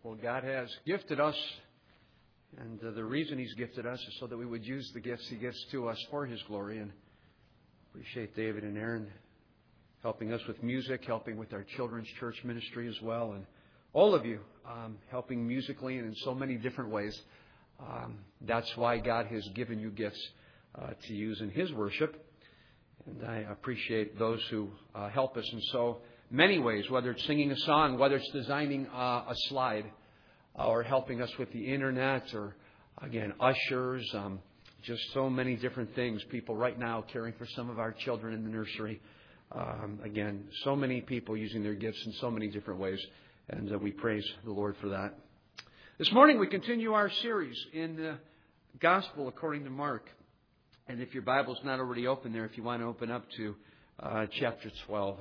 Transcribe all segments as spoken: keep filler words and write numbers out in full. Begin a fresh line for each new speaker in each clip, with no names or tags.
Well, God has gifted us, and uh, the reason He's gifted us is so that we would use the gifts He gives to us for His glory. And appreciate David and Aaron helping us with music, helping with our children's church ministry as well, and all of you um, helping musically and in so many different ways. Um, that's why God has given you gifts uh, to use in His worship. And I appreciate those who uh, help us in so many ways, whether it's singing a song, whether it's designing uh, a slide, uh, or helping us with the internet, or, again, ushers, um, just so many different things. People right now caring for some of our children in the nursery. Um, again, so many people using their gifts in so many different ways. And uh, we praise the Lord for that. This morning we continue our series in the Gospel according to Mark. And if your Bible's not already open there, if you want to open up to uh, chapter twelve.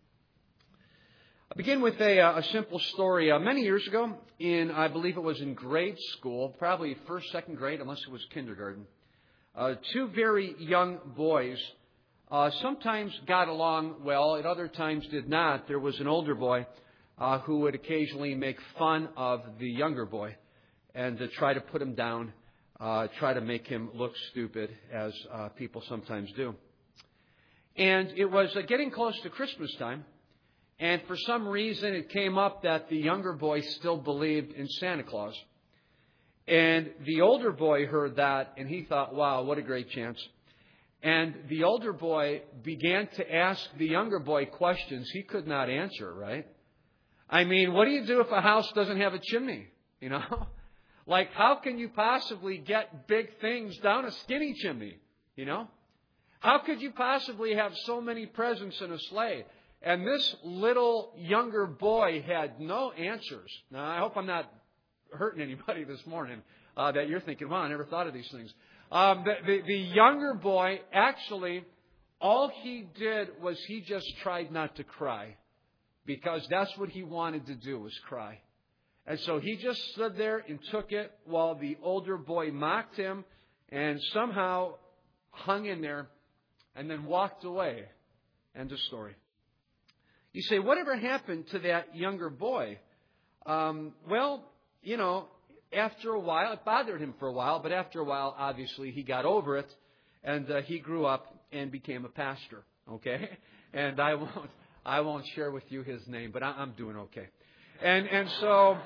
I'll begin with a, a simple story. Uh, many years ago, in I believe it was in grade school, probably first, second grade, unless it was kindergarten, uh, two very young boys uh, sometimes got along well, at other times did not. There was an older boy uh, who would occasionally make fun of the younger boy and uh, try to put him down, uh, try to make him look stupid, as uh, people sometimes do. And it was uh, getting close to Christmas time. And for some reason, it came up that the younger boy still believed in Santa Claus. And the older boy heard that, and he thought, wow, what a great chance. And the older boy began to ask the younger boy questions he could not answer, right? I mean, what do you do if a house doesn't have a chimney? You know? Like, how can you possibly get big things down a skinny chimney? You know? How could you possibly have so many presents in a sleigh? And this little younger boy had no answers. Now, I hope I'm not hurting anybody this morning uh, that you're thinking, wow, I never thought of these things. Um, the, the, the younger boy, actually, all he did was he just tried not to cry. Because that's what he wanted to do, was cry. And so he just stood there and took it while the older boy mocked him and somehow hung in there and then walked away. End of story. You say, whatever happened to that younger boy? Um, well, you know, after a while, it bothered him for a while, but after a while, obviously, he got over it, and uh, he grew up and became a pastor, okay? And I won't, I won't share with you his name, but I, I'm doing okay. And, and so,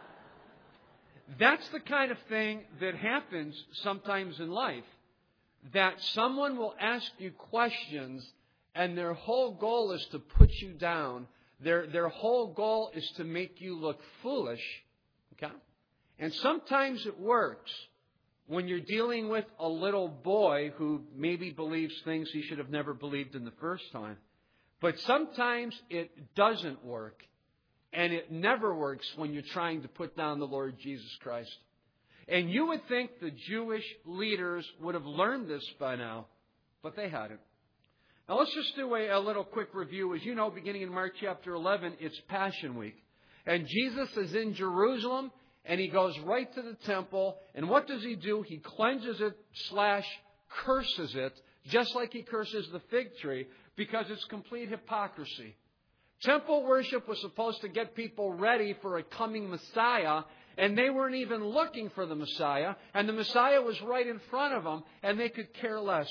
that's the kind of thing that happens sometimes in life, that someone will ask you questions, and their whole goal is to put you down. Their, their whole goal is to make you look foolish. Okay? And sometimes it works when you're dealing with a little boy who maybe believes things he should have never believed in the first time. But sometimes it doesn't work. And it never works when you're trying to put down the Lord Jesus Christ. And you would think the Jewish leaders would have learned this by now, but they hadn't. Now, let's just do a, a little quick review. As you know, beginning in Mark chapter eleven, it's Passion Week. And Jesus is in Jerusalem, and He goes right to the temple. And what does He do? He cleanses it slash curses it, just like He curses the fig tree, because it's complete hypocrisy. Temple worship was supposed to get people ready for a coming Messiah, and they weren't even looking for the Messiah. And the Messiah was right in front of them, and they could care less.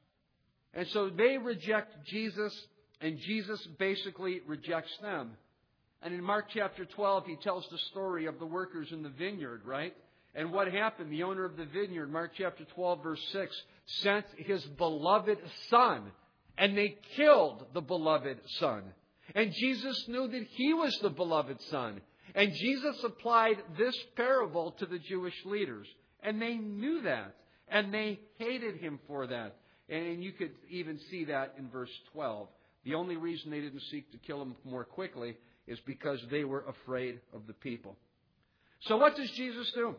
And so they reject Jesus, and Jesus basically rejects them. And in Mark chapter twelve, He tells the story of the workers in the vineyard, right? And what happened? The owner of the vineyard, Mark chapter twelve, verse six, sent His beloved son, and they killed the beloved son. And Jesus knew that He was the beloved son. And Jesus applied this parable to the Jewish leaders. And they knew that. And they hated Him for that. And you could even see that in verse twelve. The only reason they didn't seek to kill Him more quickly is because they were afraid of the people. So what does Jesus do?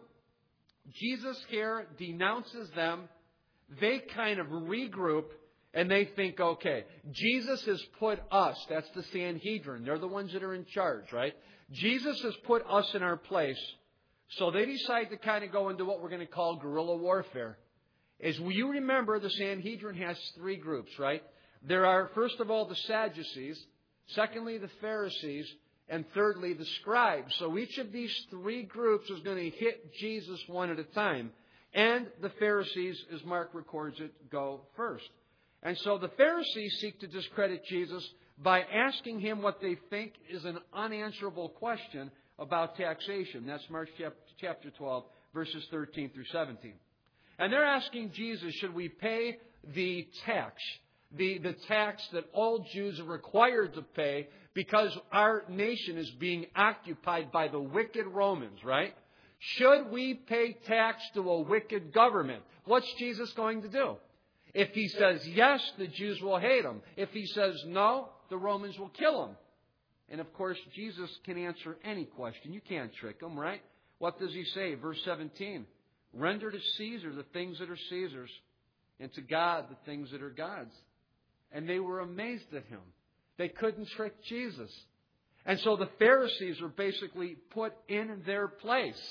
Jesus here denounces them. They kind of regroup, and they think, okay, Jesus has put us, that's the Sanhedrin, they're the ones that are in charge, right? Jesus has put us in our place. So they decide to kind of go into what we're going to call guerrilla warfare. As you remember, the Sanhedrin has three groups, right? There are, first of all, the Sadducees, secondly, the Pharisees, and thirdly, the scribes. So each of these three groups is going to hit Jesus one at a time. And the Pharisees, as Mark records it, go first. And so the Pharisees seek to discredit Jesus by asking him what they think is an unanswerable question about taxation. That's Mark chapter twelve, verses thirteen through seventeen. And they're asking Jesus, should we pay the tax, the, the tax that all Jews are required to pay because our nation is being occupied by the wicked Romans, right? Should we pay tax to a wicked government? What's Jesus going to do? If he says yes, the Jews will hate him. If he says no, the Romans will kill him. And of course, Jesus can answer any question. You can't trick him, right? What does he say? Verse seventeen. Render to Caesar the things that are Caesar's, and to God the things that are God's. And they were amazed at him. They couldn't trick Jesus. And so the Pharisees were basically put in their place.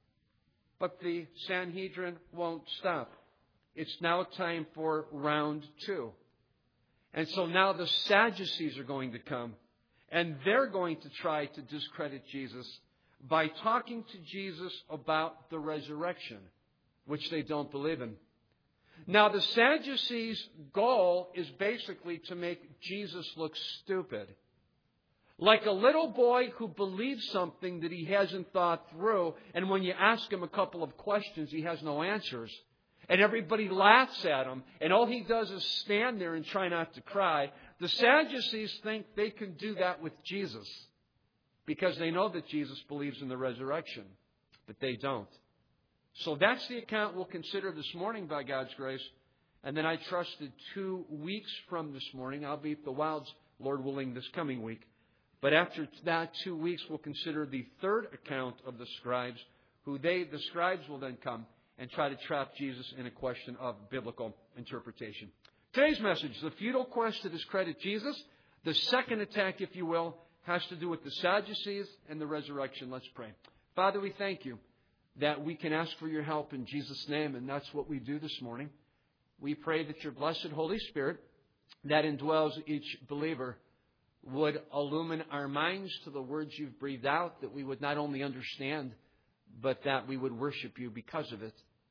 But the Sanhedrin won't stop. It's now time for round two. And so now the Sadducees are going to come. And they're going to try to discredit Jesus by talking to Jesus about the resurrection, which they don't believe in. Now, the Sadducees' goal is basically to make Jesus look stupid. Like a little boy who believes something that he hasn't thought through, and when you ask him a couple of questions, he has no answers. And everybody laughs at him, and all he does is stand there and try not to cry. The Sadducees think they can do that with Jesus because they know that Jesus believes in the resurrection, but they don't. So that's the account we'll consider this morning by God's grace. And then I trust that two weeks from this morning, I'll be at the Wilds, Lord willing, this coming week. But after that two weeks, we'll consider the third account of the scribes, who they, the scribes will then come and try to trap Jesus in a question of biblical interpretation. Today's message, the futile quest to discredit Jesus. The second attack, if you will, has to do with the Sadducees and the resurrection. Let's pray. Father, we thank you that we can ask for your help in Jesus' name, and that's what we do this morning. We pray that your blessed Holy Spirit that indwells each believer would illumine our minds to the words you've breathed out, that we would not only understand, but that we would worship you because of it.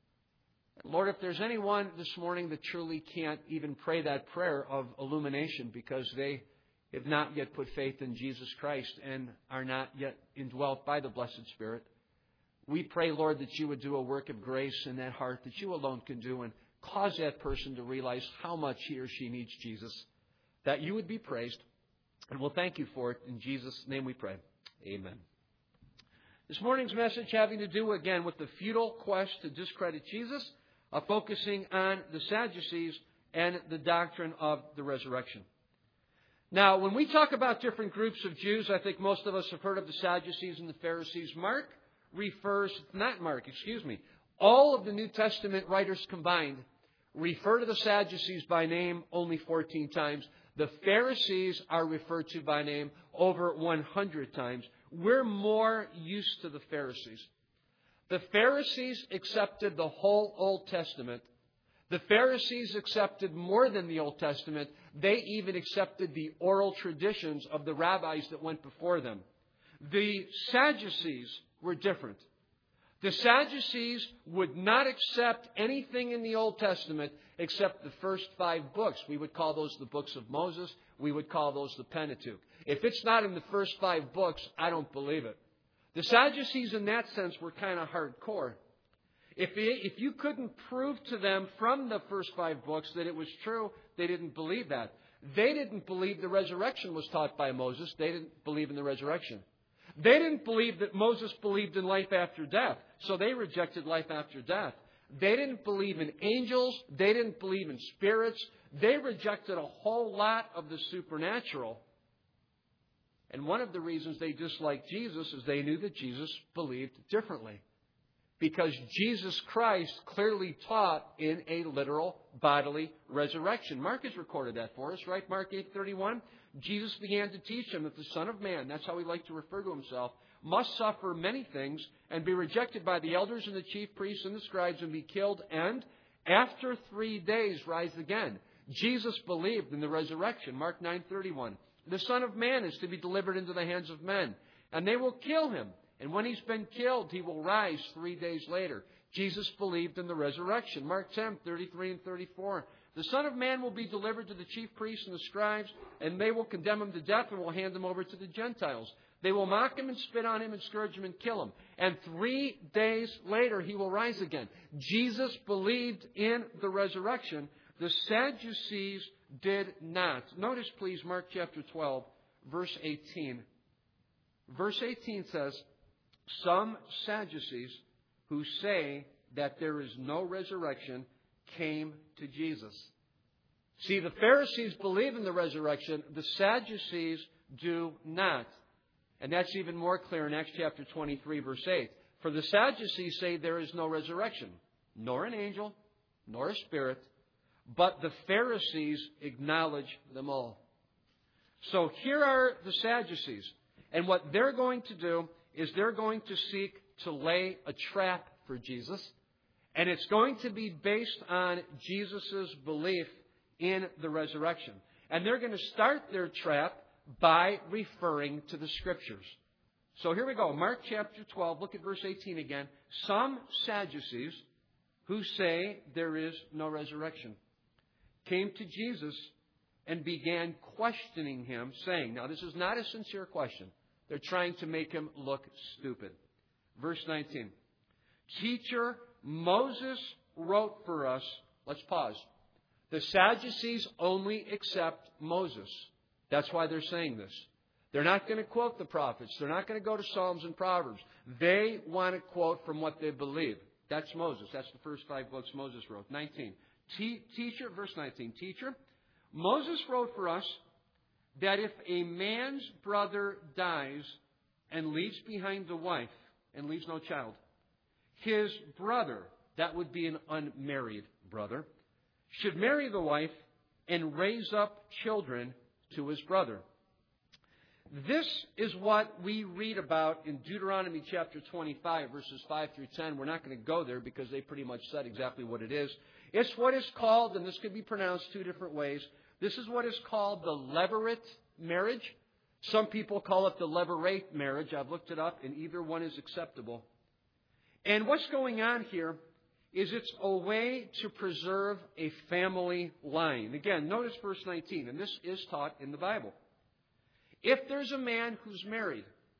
Lord, if there's anyone this morning that truly can't even pray that prayer of illumination because they have not yet put faith in Jesus Christ and are not yet indwelt by the blessed Spirit, we pray, Lord, that you would do a work of grace in that heart that you alone can do and cause that person to realize how much he or she needs Jesus, that you would be praised. And we'll thank you for it. In Jesus' name we pray. Amen. This morning's message having to do, again, with the futile quest to discredit Jesus, uh, focusing on the Sadducees and the doctrine of the resurrection. Now, when we talk about different groups of Jews, I think most of us have heard of the Sadducees and the Pharisees. Mark refers, not Mark, excuse me, all of the New Testament writers combined refer to the Sadducees by name only fourteen times. The Pharisees are referred to by name over one hundred times. We're more used to the Pharisees. The Pharisees accepted the whole Old Testament. The Pharisees accepted more than the Old Testament. They even accepted the oral traditions of the rabbis that went before them. The Sadducees were different. The Sadducees would not accept anything in the Old Testament except the first five books. We would call those the books of Moses. We would call those the Pentateuch. If it's not in the first five books, I don't believe it. The Sadducees in that sense were kind of hardcore. If, if you couldn't prove to them from the first five books that it was true, they didn't believe that. They didn't believe the resurrection was taught by Moses. They didn't believe in the resurrection. They didn't believe that Moses believed in life after death, so they rejected life after death. They didn't believe in angels. They didn't believe in spirits. They rejected a whole lot of the supernatural. And one of the reasons they disliked Jesus is they knew that Jesus believed differently. Because Jesus Christ clearly taught in a literal bodily resurrection. Mark has recorded that for us, right? Mark eight thirty-one. Jesus began to teach them that the Son of Man, that's how he liked to refer to himself, must suffer many things and be rejected by the elders and the chief priests and the scribes and be killed and after three days rise again. Jesus believed in the resurrection. Mark nine thirty-one. The Son of Man is to be delivered into the hands of men. and they will kill him. And when he's been killed, he will rise three days later. Jesus believed in the resurrection. Mark ten, thirty-three and thirty-four. The Son of Man will be delivered to the chief priests and the scribes, and they will condemn him to death and will hand him over to the Gentiles. They will mock him and spit on him and scourge him and kill him. And three days later, he will rise again. Jesus believed in the resurrection. The Sadducees did not. Notice, please, Mark chapter twelve, verse eighteen. Verse eighteen says, some Sadducees who say that there is no resurrection came to Jesus. See, the Pharisees believe in the resurrection. The Sadducees do not. And that's even more clear in Acts chapter twenty-three, verse eight. For the Sadducees say there is no resurrection, nor an angel, nor a spirit, but the Pharisees acknowledge them all. So here are the Sadducees. And what they're going to do is they're going to seek to lay a trap for Jesus. And it's going to be based on Jesus' belief in the resurrection. And they're going to start their trap by referring to the Scriptures. So here we go. Mark chapter twelve, look at verse eighteen again. Some Sadducees who say there is no resurrection came to Jesus and began questioning him, saying, now this is not a sincere question. They're trying to make him look stupid. Verse nineteen. Teacher, Moses wrote for us. Let's pause. The Sadducees only accept Moses. That's why they're saying this. They're not going to quote the prophets. They're not going to go to Psalms and Proverbs. They want to quote from what they believe. That's Moses. That's the first five books Moses wrote. nineteen. Te- teacher, verse nineteen. Teacher, Moses wrote for us that if a man's brother dies and leaves behind a wife and leaves no child, his brother, that would be an unmarried brother, should marry the wife and raise up children to his brother. This is what we read about in Deuteronomy chapter twenty-five, verses five through ten. We're not going to go there because they pretty much said exactly what it is. It's what is called, and this could be pronounced two different ways, this is what is called the Levirate marriage. Some people call it the Levirate marriage. I've looked it up, and either one is acceptable. And what's going on here is it's a way to preserve a family line. Again, notice verse nineteen, and this is taught in the Bible. If there's a man who's married,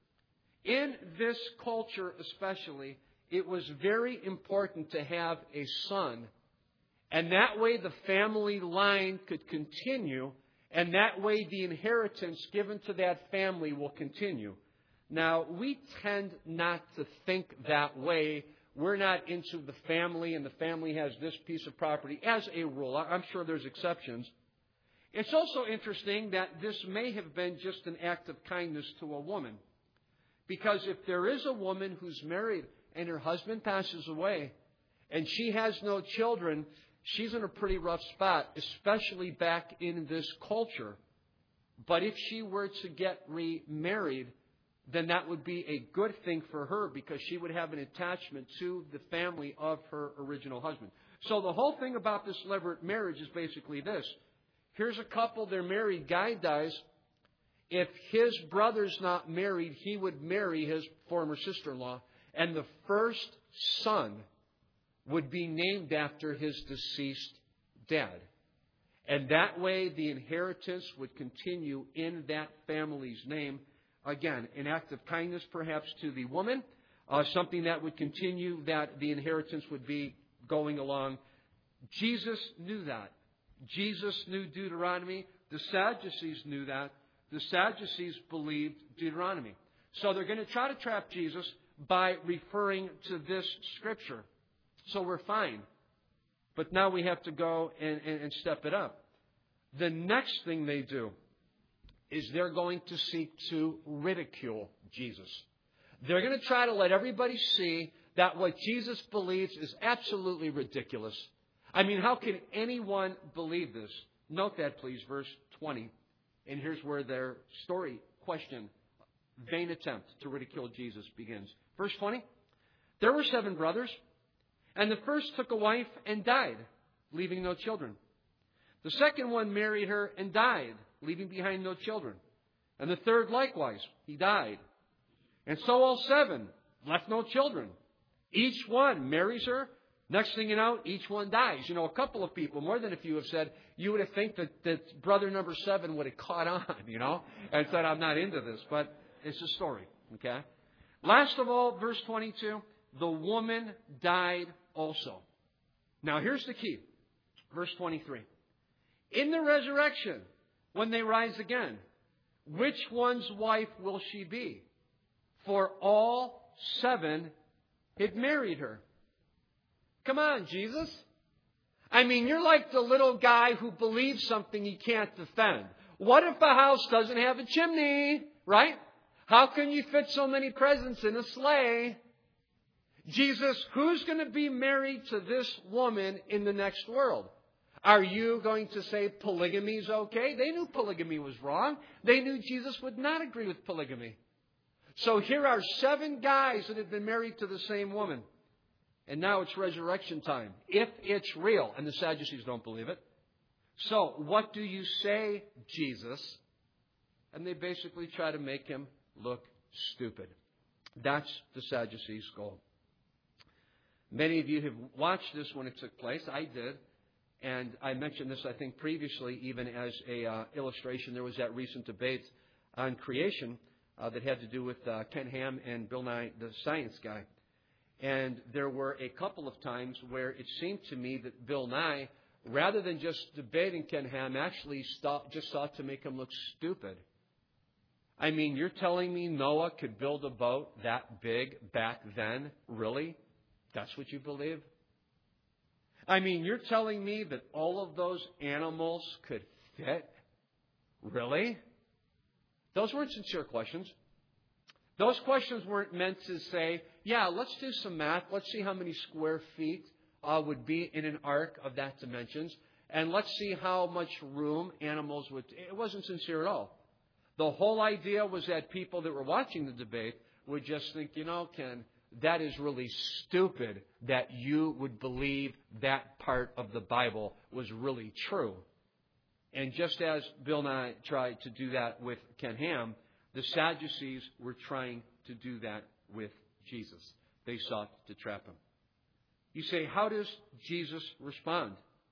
in this culture especially, it was very important to have a son. And that way the family line could continue, and that way the inheritance given to that family will continue. Now, we tend not to think that way. We're not into the family, and the family has this piece of property as a rule. I'm sure there's exceptions. It's also interesting that this may have been just an act of kindness to a woman. Because if there is a woman who's married and her husband passes away and she has no children, she's in a pretty rough spot, especially back in this culture. But if she were to get remarried, then that would be a good thing for her because she would have an attachment to the family of her original husband. So the whole thing about this levirate marriage is basically this. Here's a couple, they're married, guy dies. If his brother's not married, he would marry his former sister-in-law. And the first son would be named after his deceased dad. And that way the inheritance would continue in that family's name. Again, an act of kindness perhaps to the woman. Uh, something that would continue, that the inheritance would be going along. Jesus knew that. Jesus knew Deuteronomy. The Sadducees knew that. The Sadducees believed Deuteronomy. So they're going to try to trap Jesus by referring to this scripture. So we're fine. But now we have to go and, and, and step it up. The next thing they do is they're going to seek to ridicule Jesus. They're going to try to let everybody see that what Jesus believes is absolutely ridiculous. I mean, how can anyone believe this? Note that, please, verse twenty. And here's where their story, question, vain attempt to ridicule Jesus begins. Verse twenty. There were seven brothers, and the first took a wife and died, leaving no children. The second one married her and died, leaving behind no children. And the third likewise, he died. And so all seven left no children. Each one marries her. Next thing you know, each one dies. You know, a couple of people, more than a few, have said, you would have think that, that brother number seven would have caught on, you know, and said, I'm not into this. But it's a story, okay? Last of all, verse twenty-two, the woman died also. Now, here's the key. Verse twenty-three. In the resurrection, when they rise again, which one's wife will she be? For all seven had married her. Come on, Jesus. I mean, you're like the little guy who believes something he can't defend. What if a house doesn't have a chimney, right? How can you fit so many presents in a sleigh? Jesus, who's going to be married to this woman in the next world? Are you going to say polygamy is okay? They knew polygamy was wrong. They knew Jesus would not agree with polygamy. So here are seven guys that have been married to the same woman. And now it's resurrection time, if it's real. And the Sadducees don't believe it. So what do you say, Jesus? And they basically try to make him look stupid. That's the Sadducees' goal. Many of you have watched this when it took place. I did. And I mentioned this, I think, previously, even as a uh, illustration. There was that recent debate on creation uh, that had to do with uh, Ken Ham and Bill Nye, the science guy. And there were a couple of times where it seemed to me that Bill Nye, rather than just debating Ken Ham, actually stopped, just sought to make him look stupid. I mean, you're telling me Noah could build a boat that big back then? Really? That's what you believe? I mean, you're telling me that all of those animals could fit? Really? Those weren't sincere questions. Those questions weren't meant to say, yeah, let's do some math. Let's see how many square feet uh, would be in an ark of that dimensions. And let's see how much room animals would... It wasn't sincere at all. The whole idea was that people that were watching the debate would just think, you know, Ken, that is really stupid that you would believe that part of the Bible was really true. And just as Bill Nye tried to do that with Ken Ham, the Sadducees were trying to do that with Jesus. They sought to trap him. You say, how does Jesus respond?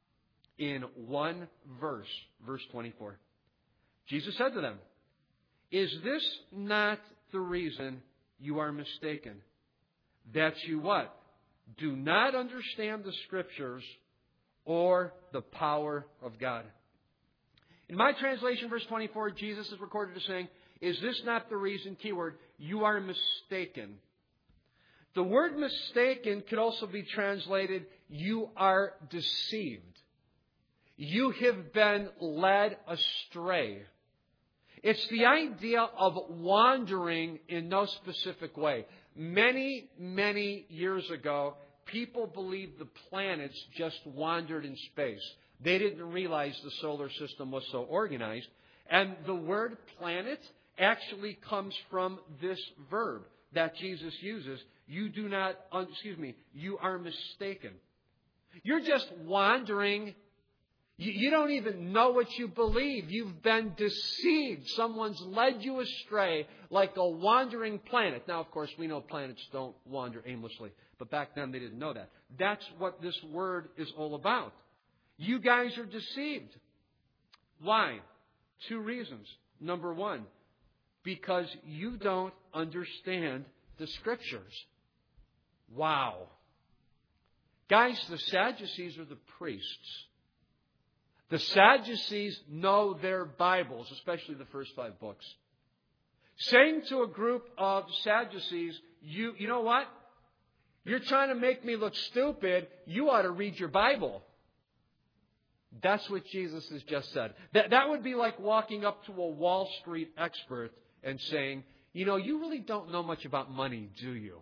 In one verse, verse twenty-four. Jesus said to them, is this not the reason you are mistaken? That you what? Do not understand the Scriptures or the power of God. In my translation, verse twenty-four, Jesus is recorded as saying, is this not the reason, keyword, you are mistaken? The word mistaken could also be translated, you are deceived. You have been led astray. It's the idea of wandering in no specific way. Many, many years ago, people believed the planets just wandered in space. They didn't realize the solar system was so organized. And the word planet actually comes from this verb that Jesus uses. You do not, excuse me, you are mistaken. You're just wandering. You, you don't even know what you believe. You've been deceived. Someone's led you astray like a wandering planet. Now, of course, we know planets don't wander aimlessly. But back then they didn't know that. That's what this word is all about. You guys are deceived. Why? Two reasons. Number one, because you don't understand the Scriptures. Wow. Guys, the Sadducees are the priests. The Sadducees know their Bibles, especially the first five books. Saying to a group of Sadducees, you, you know what? You're trying to make me look stupid. You ought to read your Bible. That's what Jesus has just said. That, that would be like walking up to a Wall Street expert and saying, you know, you really don't know much about money, do you?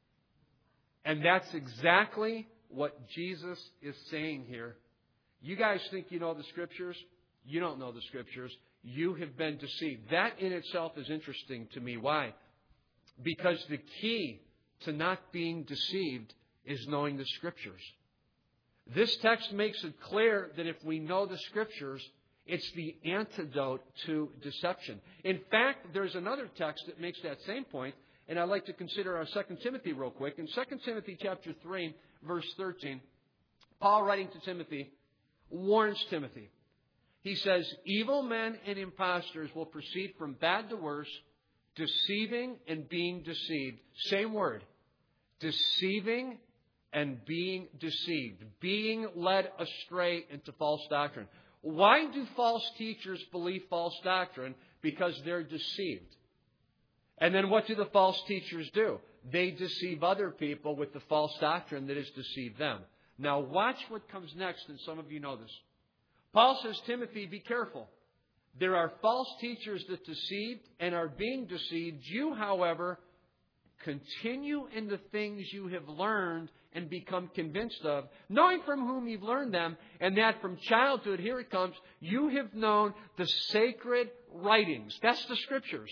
And that's exactly what Jesus is saying here. You guys think you know the Scriptures? You don't know the Scriptures. You have been deceived. That in itself is interesting to me. Why? Because the key to not being deceived is knowing the Scriptures. This text makes it clear that if we know the Scriptures, it's the antidote to deception. In fact, there's another text that makes that same point, And I'd like to consider our Second Timothy real quick. In Second Timothy chapter three, verse thirteen, Paul, writing to Timothy, warns Timothy. He says, evil men and impostors will proceed from bad to worse, deceiving and being deceived. Same word. Deceiving and being deceived. Being led astray into false doctrine. Why do false teachers believe false doctrine? Because they're deceived. And then what do the false teachers do? They deceive other people with the false doctrine that has deceived them. Now watch what comes next, and some of you know this. Paul says, Timothy, be careful. There are false teachers that deceive and are being deceived. You, however, continue in the things you have learned and become convinced of, knowing from whom you've learned them, and that from childhood, here it comes, you have known the sacred writings. That's the Scriptures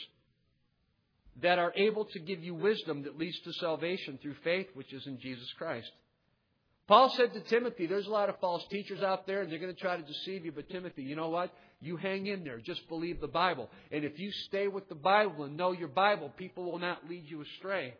that are able to give you wisdom that leads to salvation through faith, which is in Jesus Christ. Paul said to Timothy, there's a lot of false teachers out there, and they're going to try to deceive you. But Timothy, you know what? You hang in there. Just believe the Bible. And if you stay with the Bible and know your Bible, people will not lead you astray.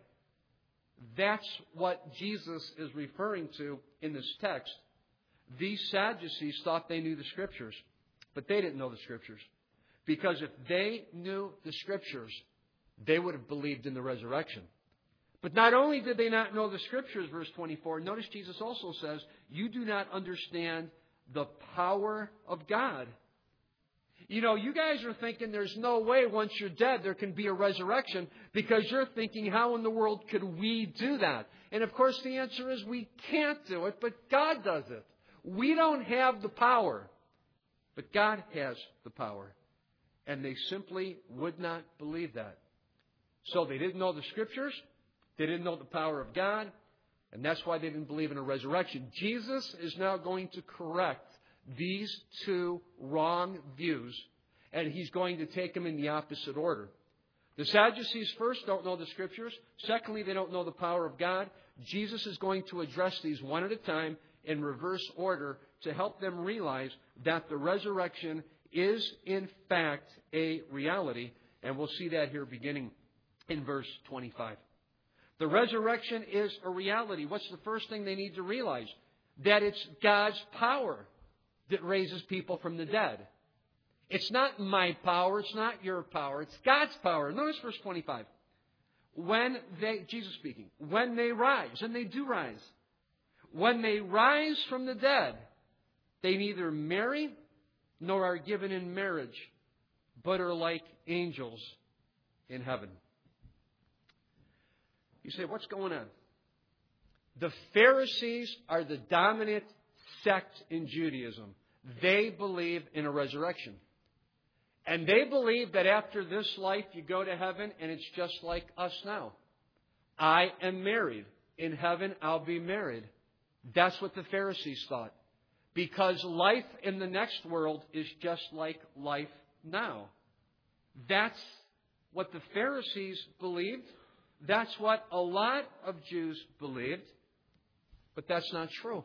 That's what Jesus is referring to in this text. These Sadducees thought they knew the Scriptures, but they didn't know the Scriptures. Because if they knew the Scriptures, they would have believed in the resurrection. But not only did they not know the Scriptures, verse twenty-four, notice Jesus also says, you do not understand the power of God. You know, you guys are thinking there's no way once you're dead there can be a resurrection, because you're thinking, how in the world could we do that? And of course the answer is we can't do it, but God does it. We don't have the power, but God has the power. And they simply would not believe that. So they didn't know the Scriptures. They didn't know the power of God, and that's why they didn't believe in a resurrection. Jesus is now going to correct these two wrong views, and He's going to take them in the opposite order. The Sadducees first don't know the Scriptures. Secondly, they don't know the power of God. Jesus is going to address these one at a time in reverse order to help them realize that the resurrection is in fact a reality, and we'll see that here beginning in verse twenty-five. The resurrection is a reality. What's the first thing they need to realize? That it's God's power that raises people from the dead. It's not my power. It's not your power. It's God's power. Notice verse twenty-five. When they, Jesus speaking, when they rise, and they do rise, when they rise from the dead, they neither marry nor are given in marriage, but are like angels in heaven. You say, what's going on? The Pharisees are the dominant sect in Judaism. They believe in a resurrection. And they believe that after this life you go to heaven, and it's just like us now. I am married. In heaven I'll be married. That's what the Pharisees thought. Because life in the next world is just like life now. That's what the Pharisees believed. That's what a lot of Jews believed, but that's not true.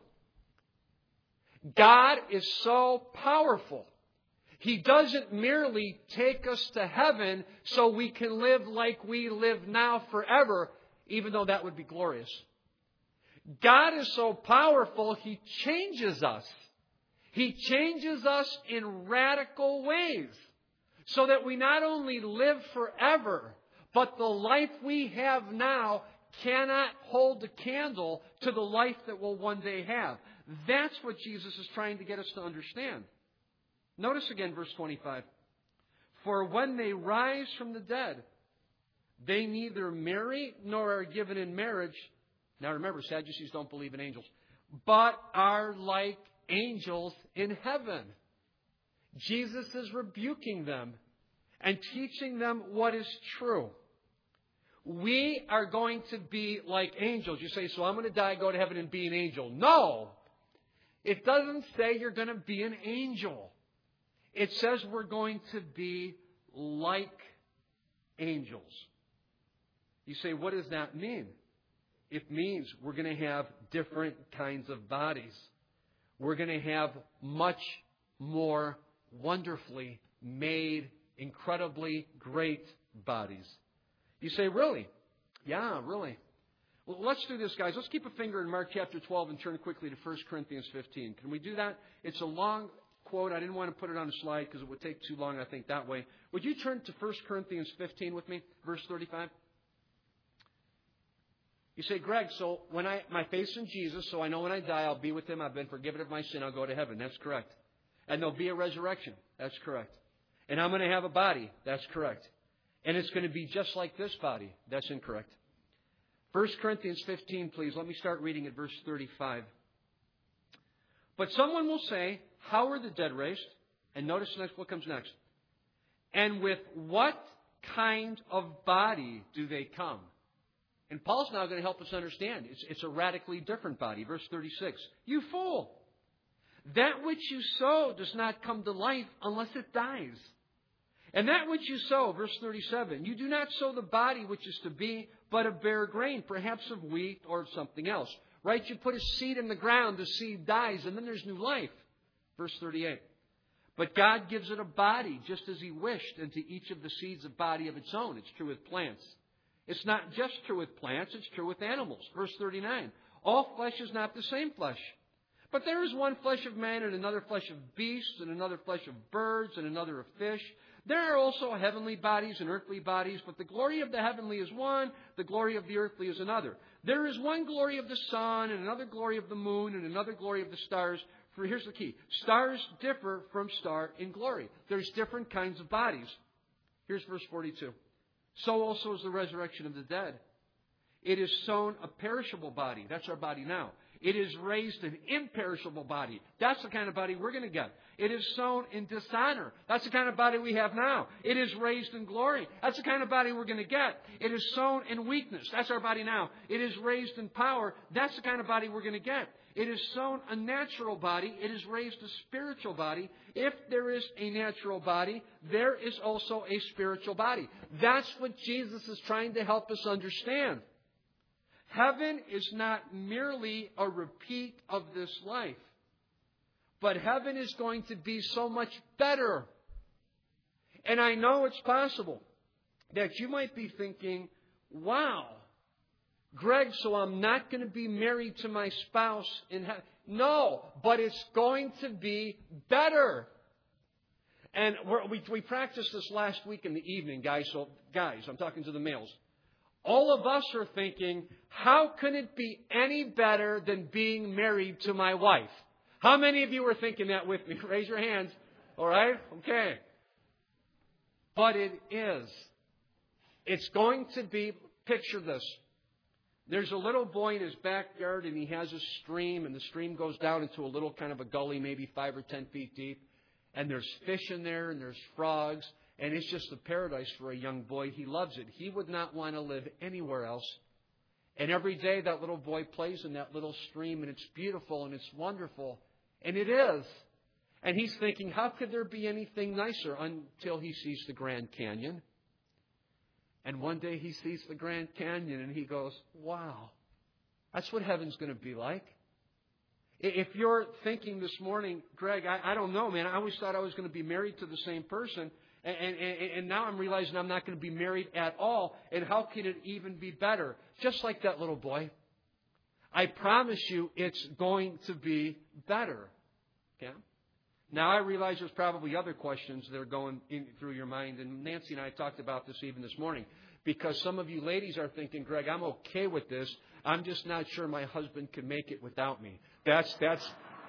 God is so powerful. He doesn't merely take us to heaven so we can live like we live now forever, even though that would be glorious. God is so powerful, He changes us. He changes us in radical ways so that we not only live forever, but the life we have now cannot hold a candle to the life that we'll one day have. That's what Jesus is trying to get us to understand. Notice again verse twenty-five. For when they rise from the dead, they neither marry nor are given in marriage. Now remember, Sadducees don't believe in angels, but are like angels in heaven. Jesus is rebuking them and teaching them what is true. We are going to be like angels. You say, so I'm going to die, go to heaven, and be an angel. No! It doesn't say you're going to be an angel. It says we're going to be like angels. You say, what does that mean? It means we're going to have different kinds of bodies. We're going to have much more wonderfully made, incredibly great bodies. You say, really? Yeah, really. Well, let's do this, guys. Let's keep a finger in Mark chapter twelve and turn quickly to First Corinthians fifteen. Can we do that? It's a long quote. I didn't want to put it on a slide because it would take too long, I think, that way. Would you turn to First Corinthians fifteen with me, verse thirty-five? You say, Greg, so when I my faith's in Jesus, so I know when I die I'll be with Him. I've been forgiven of my sin. I'll go to heaven. That's correct. And there'll be a resurrection. That's correct. And I'm going to have a body. That's correct. And it's going to be just like this body. That's incorrect. First Corinthians fifteen, please. Let me start reading at verse thirty-five. But someone will say, how are the dead raised? And notice next what comes next. And with what kind of body do they come? And Paul's now going to help us understand. It's, it's a radically different body. Verse thirty-six. You fool! That which you sow does not come to life unless it dies. And that which you sow, verse thirty-seven, you do not sow the body which is to be, but of bare grain, perhaps of wheat or of something else. Right? You put a seed in the ground, the seed dies, and then there's new life. Verse thirty-eight. But God gives it a body, just as He wished, and to each of the seeds a body of its own. It's true with plants. It's not just true with plants, it's true with animals. Verse thirty-nine. All flesh is not the same flesh. But there is one flesh of man, and another flesh of beasts, and another flesh of birds, and another of fish. There are also heavenly bodies and earthly bodies, but the glory of the heavenly is one, the glory of the earthly is another. There is one glory of the sun, and another glory of the moon, and another glory of the stars. For here's the key. Stars differ from star in glory. There's different kinds of bodies. Here's verse forty-two. So also is the resurrection of the dead. It is sown a perishable body. That's our body now. It is raised an imperishable body. That's the kind of body we're going to get. It is sown in dishonor. That's the kind of body we have now. It is raised in glory. That's the kind of body we're going to get. It is sown in weakness. That's our body now. It is raised in power. That's the kind of body we're going to get. It is sown a natural body. It is raised a spiritual body. If there is a natural body, there is also a spiritual body. That's what Jesus is trying to help us understand. Heaven is not merely a repeat of this life, but heaven is going to be so much better. And I know it's possible that you might be thinking, wow, Greg, so I'm not going to be married to my spouse in heaven. No, but it's going to be better. And we're, we we practiced this last week in the evening, guys. So, guys, I'm talking to the males. All of us are thinking, how can it be any better than being married to my wife? How many of you were thinking that with me? Raise your hands. All right? Okay. But it is. It's going to be, picture this. There's a little boy in his backyard and he has a stream, and the stream goes down into a little kind of a gully, maybe five or ten feet deep. And there's fish in there and there's frogs. And it's just a paradise for a young boy. He loves it. He would not want to live anywhere else. And every day that little boy plays in that little stream, and it's beautiful and it's wonderful. And it is. And he's thinking, how could there be anything nicer, until he sees the Grand Canyon? And one day he sees the Grand Canyon and he goes, wow, that's what heaven's going to be like. If you're thinking this morning, Greg, I, I don't know, man. I always thought I was going to be married to the same person. And, and, and now I'm realizing I'm not going to be married at all. And how can it even be better? Just like that little boy. I promise you it's going to be better. Okay? Now I realize there's probably other questions that are going in through your mind. And Nancy and I talked about this even this morning. Because some of you ladies are thinking, Greg, I'm okay with this. I'm just not sure my husband can make it without me. That's, that's...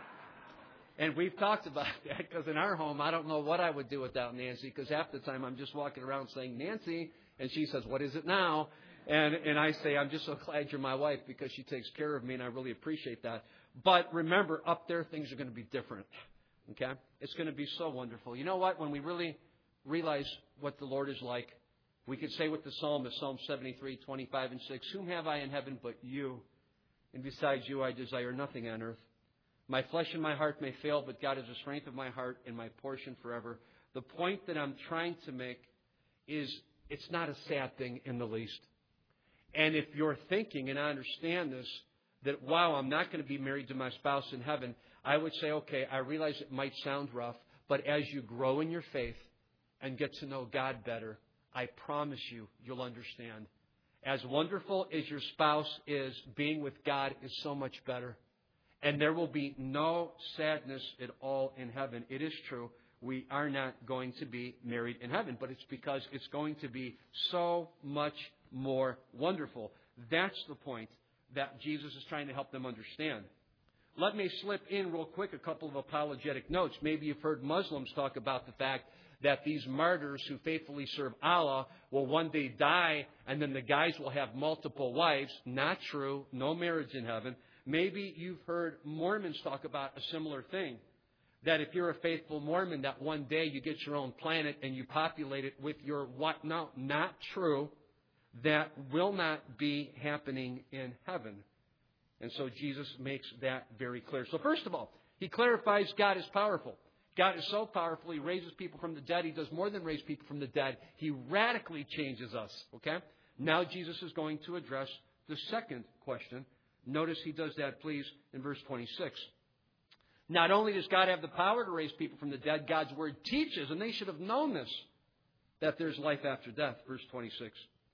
And we've talked about that, because in our home, I don't know what I would do without Nancy, because half the time I'm just walking around saying, Nancy, and she says, what is it now? And and I say, I'm just so glad you're my wife, because she takes care of me, and I really appreciate that. But remember, up there, things are going to be different. Okay? It's going to be so wonderful. You know what? When we really realize what the Lord is like, we could say with the psalmist, Psalm seventy-three, twenty-five and six, whom have I in heaven but you? And besides you, I desire nothing on earth. My flesh and my heart may fail, but God is the strength of my heart and my portion forever. The point that I'm trying to make is it's not a sad thing in the least. And if you're thinking, and I understand this, that, wow, I'm not going to be married to my spouse in heaven, I would say, okay, I realize it might sound rough, but as you grow in your faith and get to know God better, I promise you, you'll understand. As wonderful as your spouse is, being with God is so much better. And there will be no sadness at all in heaven. It is true, we are not going to be married in heaven, but it's because it's going to be so much more wonderful. That's the point that Jesus is trying to help them understand. Let me slip in real quick a couple of apologetic notes. Maybe you've heard Muslims talk about the fact that these martyrs who faithfully serve Allah will one day die and then the guys will have multiple wives. Not true. No marriage in heaven. Maybe you've heard Mormons talk about a similar thing. That if you're a faithful Mormon, that one day you get your own planet and you populate it with your what? No, not true. That will not be happening in heaven. And so Jesus makes that very clear. So first of all, He clarifies God is powerful. God is so powerful, He raises people from the dead. He does more than raise people from the dead. He radically changes us. Okay? Now Jesus is going to address the second question. Notice He does that, please, in verse twenty-six. Not only does God have the power to raise people from the dead, God's Word teaches, and they should have known this, that there's life after death. Verse twenty-six.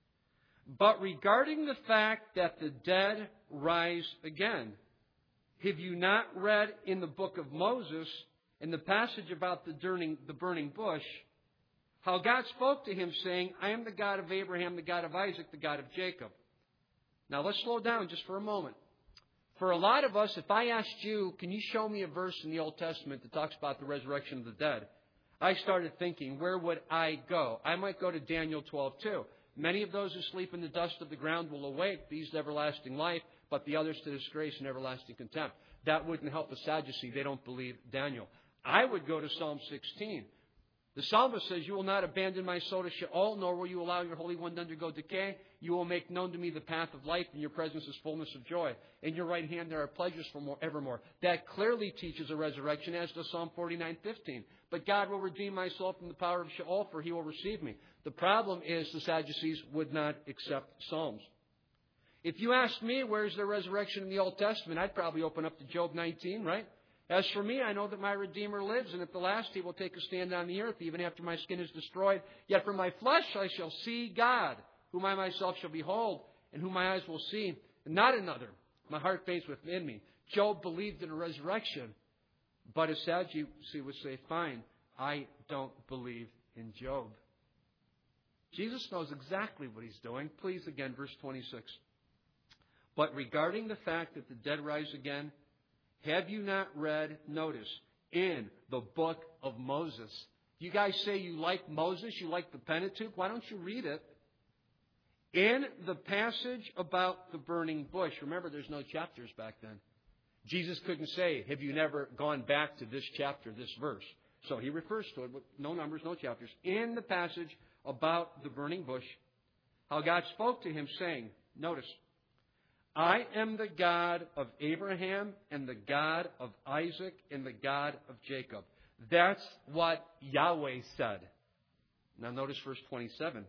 But regarding the fact that the dead rise again, have you not read in the book of Moses, in the passage about the burning, the burning bush, how God spoke to him saying, I am the God of Abraham, the God of Isaac, the God of Jacob. Now let's slow down just for a moment. For a lot of us, if I asked you, can you show me a verse in the Old Testament that talks about the resurrection of the dead? I started thinking, where would I go? I might go to Daniel twelve two. Many of those who sleep in the dust of the ground will awake, these to everlasting life, but the others to disgrace and everlasting contempt. That wouldn't help the Sadducee. They don't believe Daniel. I would go to Psalm sixteen. The psalmist says, you will not abandon my soul to Sheol, nor will you allow your Holy One to undergo decay. You will make known to me the path of life, and your presence is fullness of joy. In your right hand there are pleasures forevermore. That clearly teaches a resurrection, as does Psalm forty-nine fifteen. But God will redeem my soul from the power of Sheol, for He will receive me. The problem is the Sadducees would not accept Psalms. If you asked me, where's the resurrection in the Old Testament, I'd probably open up to Job nineteen, right? As for me, I know that my Redeemer lives, and at the last He will take a stand on the earth, even after my skin is destroyed. Yet from my flesh I shall see God, whom I myself shall behold, and whom my eyes will see, and not another. My heart faints within me. Job believed in a resurrection, but a Sadducee would say, fine, I don't believe in Job. Jesus knows exactly what He's doing. Please, again, verse twenty-six. But regarding the fact that the dead rise again, have you not read, notice, in the book of Moses? You guys say you like Moses, you like the Pentateuch. Why don't you read it? In the passage about the burning bush. Remember, there's no chapters back then. Jesus couldn't say, have you never gone back to this chapter, this verse? So He refers to it with no numbers, no chapters. In the passage about the burning bush, how God spoke to him saying, notice, I am the God of Abraham and the God of Isaac and the God of Jacob. That's what Yahweh said. Now notice verse twenty-seven.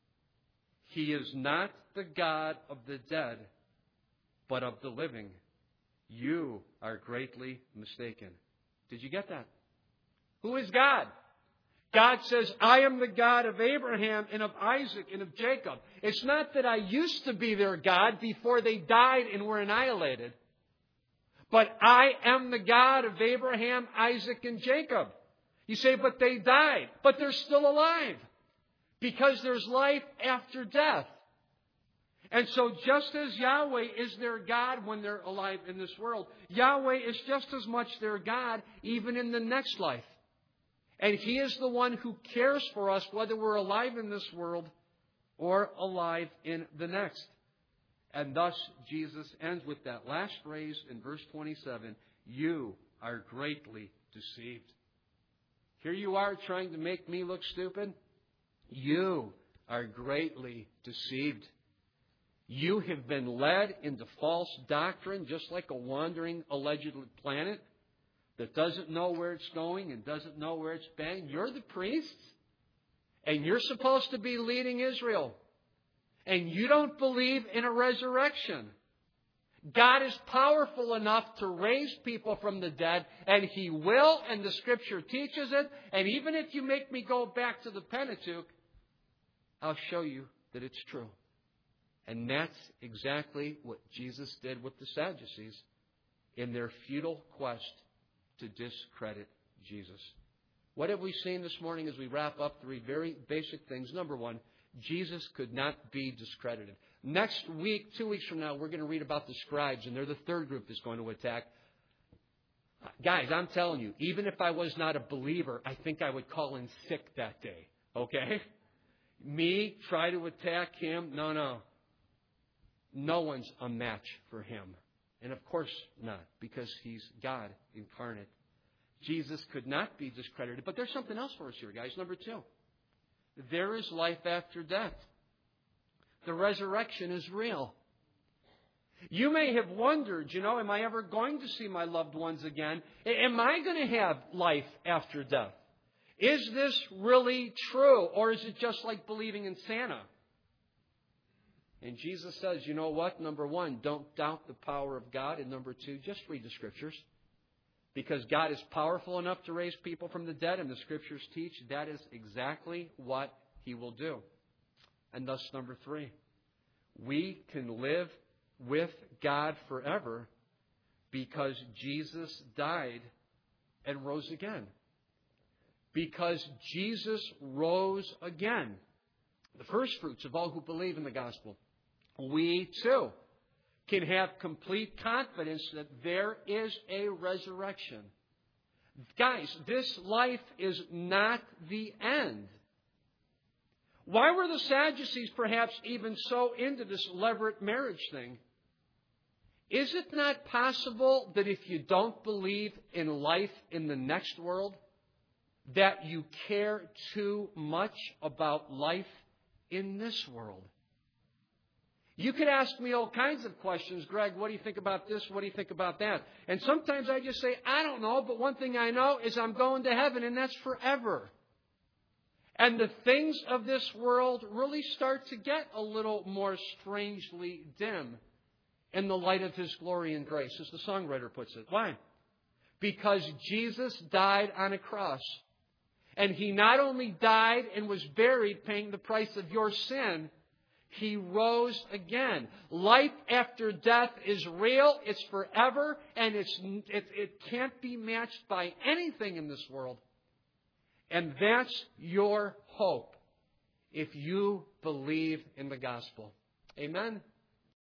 He is not the God of the dead, but of the living. You are greatly mistaken. Did you get that? Who is God? God says, I am the God of Abraham and of Isaac and of Jacob. It's not that I used to be their God before they died and were annihilated. But I am the God of Abraham, Isaac, and Jacob. You say, but they died. But they're still alive. Because there's life after death. And so just as Yahweh is their God when they're alive in this world, Yahweh is just as much their God even in the next life. And He is the one who cares for us whether we're alive in this world or alive in the next. And thus Jesus ends with that last phrase in verse twenty-seven, you are greatly deceived. Here you are trying to make me look stupid. You are greatly deceived. You have been led into false doctrine just like a wandering alleged planet that doesn't know where it's going and doesn't know where it's been. You're the priests, and you're supposed to be leading Israel. And you don't believe in a resurrection. God is powerful enough to raise people from the dead, and He will, and the Scripture teaches it. And even if you make me go back to the Pentateuch, I'll show you that it's true. And that's exactly what Jesus did with the Sadducees in their futile quest to discredit Jesus. What have we seen this morning as we wrap up? Three very basic things. Number one, Jesus could not be discredited. Next week, two weeks from now, we're going to read about the scribes, and they're the third group that's going to attack. Guys, I'm telling you, even if I was not a believer, I think I would call in sick that day. Okay? Me, try to attack him? No, no. No one's a match for him. And of course not, because he's God incarnate. Jesus could not be discredited. But there's something else for us here, guys. Number two, there is life after death. The resurrection is real. You may have wondered, you know, am I ever going to see my loved ones again? Am I going to have life after death? Is this really true? Or is it just like believing in Santa? And Jesus says, you know what? Number one, don't doubt the power of God. And number two, just read the Scriptures. Because God is powerful enough to raise people from the dead, and the Scriptures teach that is exactly what He will do. And thus, number three, we can live with God forever because Jesus died and rose again. Because Jesus rose again. The first fruits of all who believe in the gospel. We too can have complete confidence that there is a resurrection. Guys, this life is not the end. Why were the Sadducees perhaps even so into this levirate marriage thing? Is it not possible that if you don't believe in life in the next world, that you care too much about life in this world? You could ask me all kinds of questions. Greg, what do you think about this? What do you think about that? And sometimes I just say, I don't know, but one thing I know is I'm going to heaven, and that's forever. And the things of this world really start to get a little more strangely dim in the light of His glory and grace, as the songwriter puts it. Why? Because Jesus died on a cross. And He not only died and was buried, paying the price of your sin, He rose again. Life after death is real, it's forever, and it's, it, it can't be matched by anything in this world. And that's your hope if you believe in the gospel. Amen?